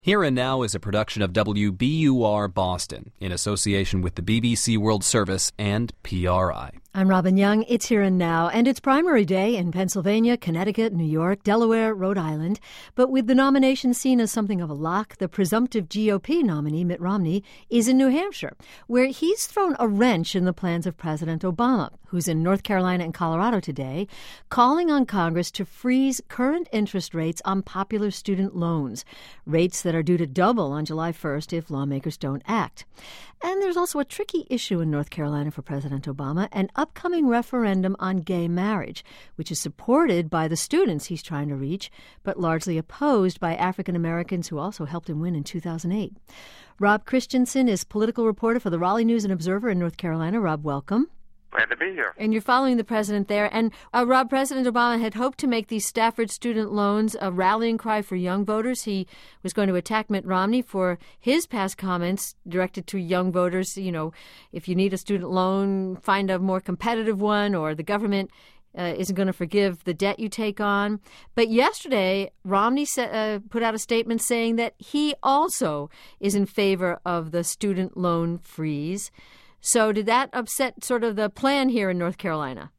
Here and Now is a production of WBUR Boston in association with the BBC World Service and PRI. I'm Robin Young. It's Here and Now, and it's primary day in Pennsylvania, Connecticut, New York, Delaware, Rhode Island. But with the nomination seen as something of a lock, the presumptive GOP nominee, Mitt Romney, is in New Hampshire, where he's thrown a wrench in the plans of President Obama, who's in North Carolina and Colorado today, calling on Congress to freeze current interest rates on popular student loans, rates that are due to double on July 1st if lawmakers don't act. And there's also a tricky issue in North Carolina for President Obama, an upcoming referendum on gay marriage, which is supported by the students he's trying to reach, but largely opposed by African Americans who also helped him win in 2008. Rob Christensen is political reporter for the Raleigh News and Observer in North Carolina. Rob, welcome. Glad to be here. And you're following the president there. And Rob, President Obama had hoped to make these Stafford student loans a rallying cry for young voters. He was going to attack Mitt Romney for his past comments directed to young voters. You know, if you need a student loan, find a more competitive one, or the government isn't going to forgive the debt you take on. But yesterday, Romney put out a statement saying that he also is in favor of the student loan freeze. So did that upset sort of the plan here in North Carolina?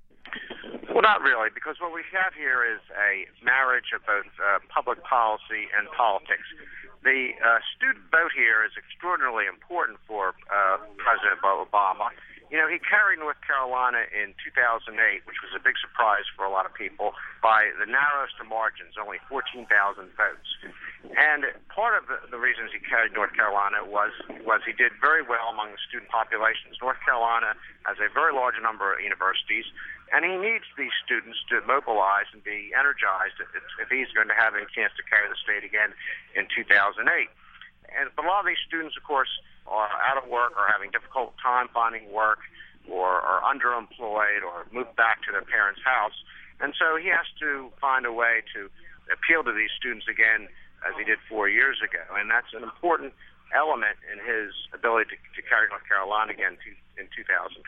Well, not really, because what we have here is a marriage of both public policy and politics. The student vote here is extraordinarily important for President Obama. You know, he carried North Carolina in 2008, which was a big surprise for a lot of people, by the narrowest of margins, only 14,000 votes. And part of the reasons he carried North Carolina was he did very well among the student populations. North Carolina has a very large number of universities, and he needs these students to mobilize and be energized if he's going to have any chance to carry the state again in 2008. But a lot of these students, of course, are out of work or having difficult time finding work or are underemployed or moved back to their parents' house. And so he has to find a way to appeal to these students again as he did 4 years ago. And that's an important element in his ability to carry North Carolina again in 2012.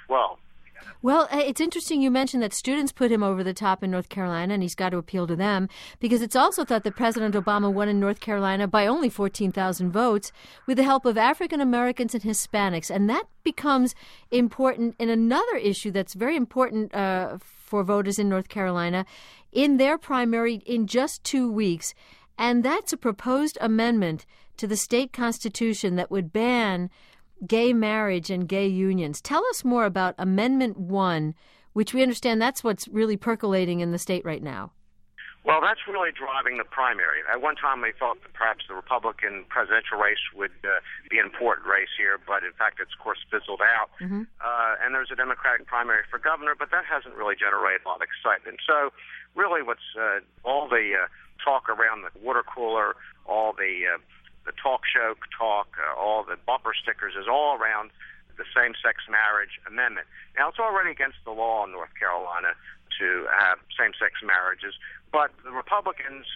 Well, it's interesting you mentioned that students put him over the top in North Carolina, and he's got to appeal to them, because it's also thought that President Obama won in North Carolina by only 14,000 votes with the help of African Americans and Hispanics. And that becomes important in another issue that's very important for voters in North Carolina in their primary in just 2 weeks. And that's a proposed amendment to the state constitution that would ban gay marriage and gay unions. Tell us more about Amendment 1, which we understand that's what's really percolating in the state right now. Well, that's really driving the primary. At one time, they thought that perhaps the Republican presidential race would be an important race here, but in fact, it's, of course, fizzled out. Mm-hmm. And there's a Democratic primary for governor, but that hasn't really generated a lot of excitement. So really what's all the talk around the water cooler, all the talk show talk, all the bumper stickers is all around the same-sex marriage amendment. Now, it's already against the law in North Carolina to have same-sex marriages, but the Republicans'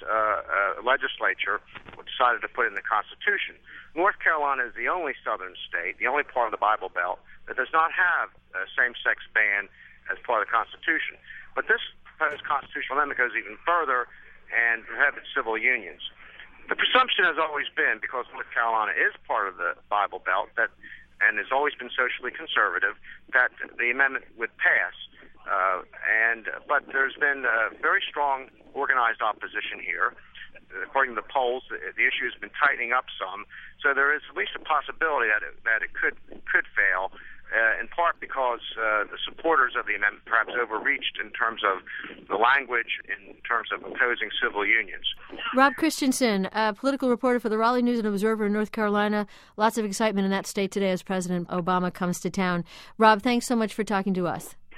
legislature decided to put it in the Constitution. North Carolina is the only southern state, the only part of the Bible Belt, that does not have a same-sex ban as part of the Constitution. But this proposed constitutional amendment goes even further and prohibits civil unions. The presumption has always been, because North Carolina is part of the Bible Belt and has always been socially conservative, that the amendment would pass. But there's been very strong organized opposition here. According to the polls, the issue has been tightening up some. So there is at least a possibility that it could fail, in part because the supporters of the amendment perhaps overreached in terms of the language, in terms of opposing civil unions. Rob Christensen, a political reporter for the Raleigh News and Observer in North Carolina. Lots of excitement in that state today as President Obama comes to town. Rob, thanks so much for talking to us.